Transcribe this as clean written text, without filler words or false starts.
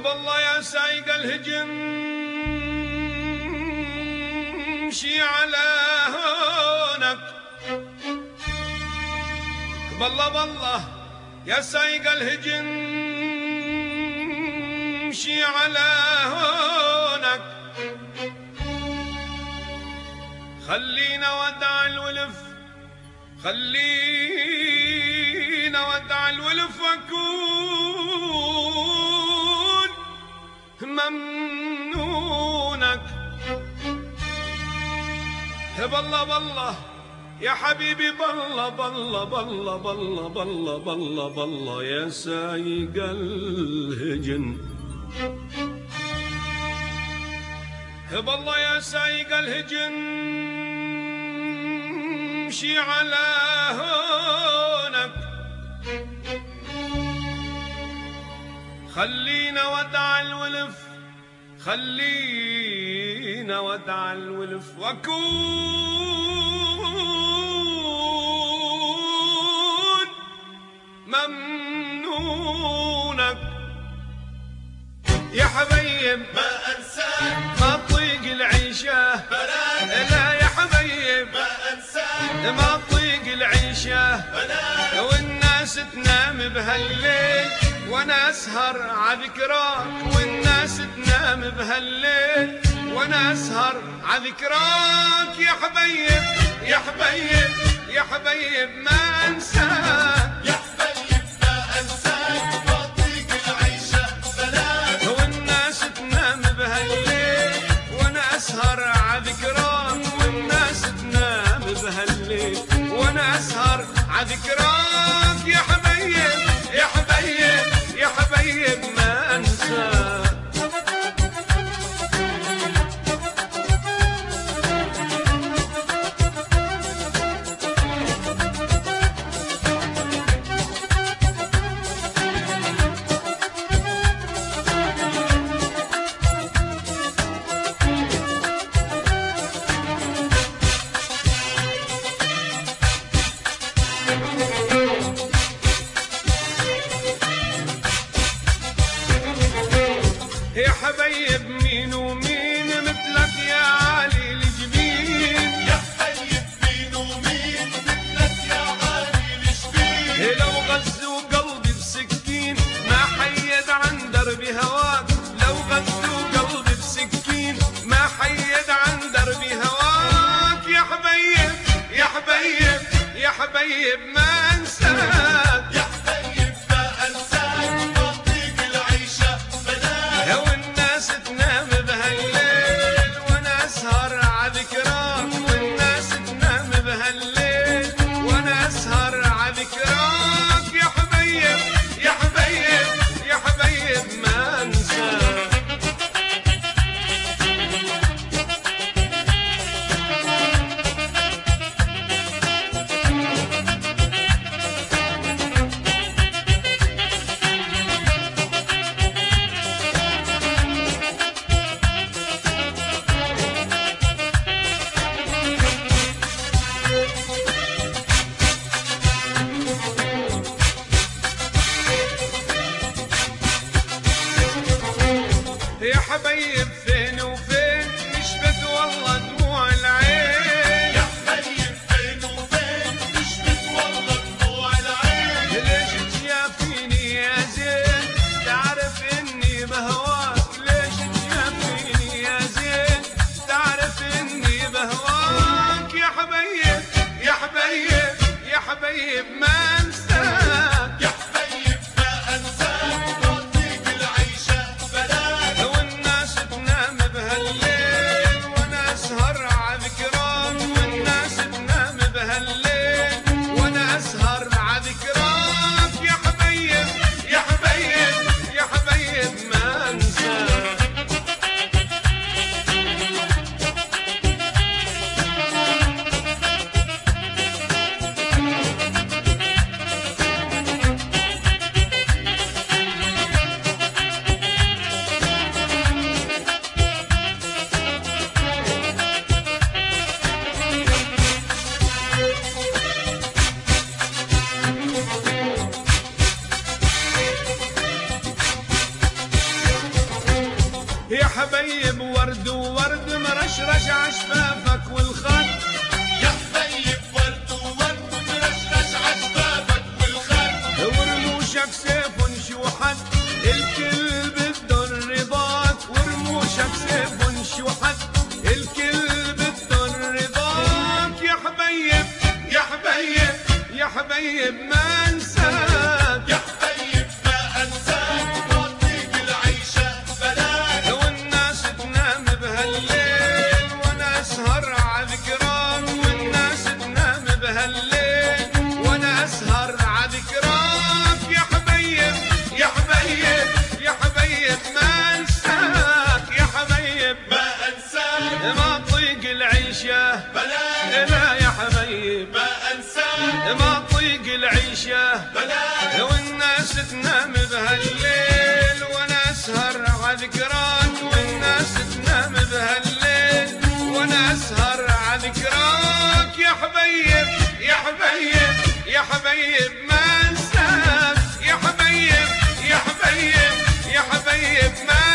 بالله يا سايق الهجن امشي على هونك. بالله يا سايق الهجن امشي على هونك. خلينا ودع الولف، خلينا ودع الولف واكون ممنونك. بالله يا حبيبي بالله يا سايق الهجن. بالله يا سايق الهجن امشي على هونك. خلينا ودع الولف، خلينا ودع الولف واكون ممنونك. يا حبيب ما انساك، ما تطيق العيشه بلاك. لا يا حبيب ما انساك، ما تطيق العيشه بلاك. والناس تنام بهالليل وانا اسهر عذكراك. والناس تنام بهالليل وانا اسهر عذكراك. يا حبيب يا حبيب يا حبيب ما انساك. يا حبيب ما انساك، ما اطيق العيشه بلاك. والناس تنام بهالليل وانا اسهر عذكراك. والناس تنام بهالليل وانا اسهر عذكراك. يا حبيب يا حبيب يا حبيب ما انساك. يا حبيب مين ومين مثلك يا علي الجبين. يا حبيب مين ومين مثلك يا عالي الجبين. لو غزوا قلبي بسكين ما حيد عن دربي هواك. لو غزوا قلبي بسكين ما حيد عن دربي هواك. يا حبيب يا حبيب يا حبيب ما انساك. يا حبيب ما انساك، ما اطيق العيشه بلاك. والناس تنام بهالليل وانا اسهر عذكراك. والناس تنام بهالليل وانا اسهر عذكراك. يا حبيب يا حبيب يا حبيب ما انساك. ترشرش عشفافك والخد يا حبيب ورد وورد ترشرش عشفافك والخد ورموشك سيف شوحد الكل بده رضاك ورموشك سيف شوحد الكل بده رضاك يا حبيب يا حبيب يا حبيب ما انساك يا حبيب ما انساك بعطيك العيشة بلاك والناس تنام بهالليل وانا اسهر عذكراك والناس تنام بهالليل وانا اسهر عذكراك يا حبيب يا حبيب يا حبيب ما انساك يا حبيب ما انساك ما طيق العيشة بلاك لا يا حبيب ما انساك ما طيق العيشة بلاك والناس تنام بهالليل وانا اسهر عذكراك والناس تنام بهالليل وانا اسهر عذكراك يا حبيب يا حبيب يا حبيب ما انساك يا حبيب يا حبيب يا حبيب ما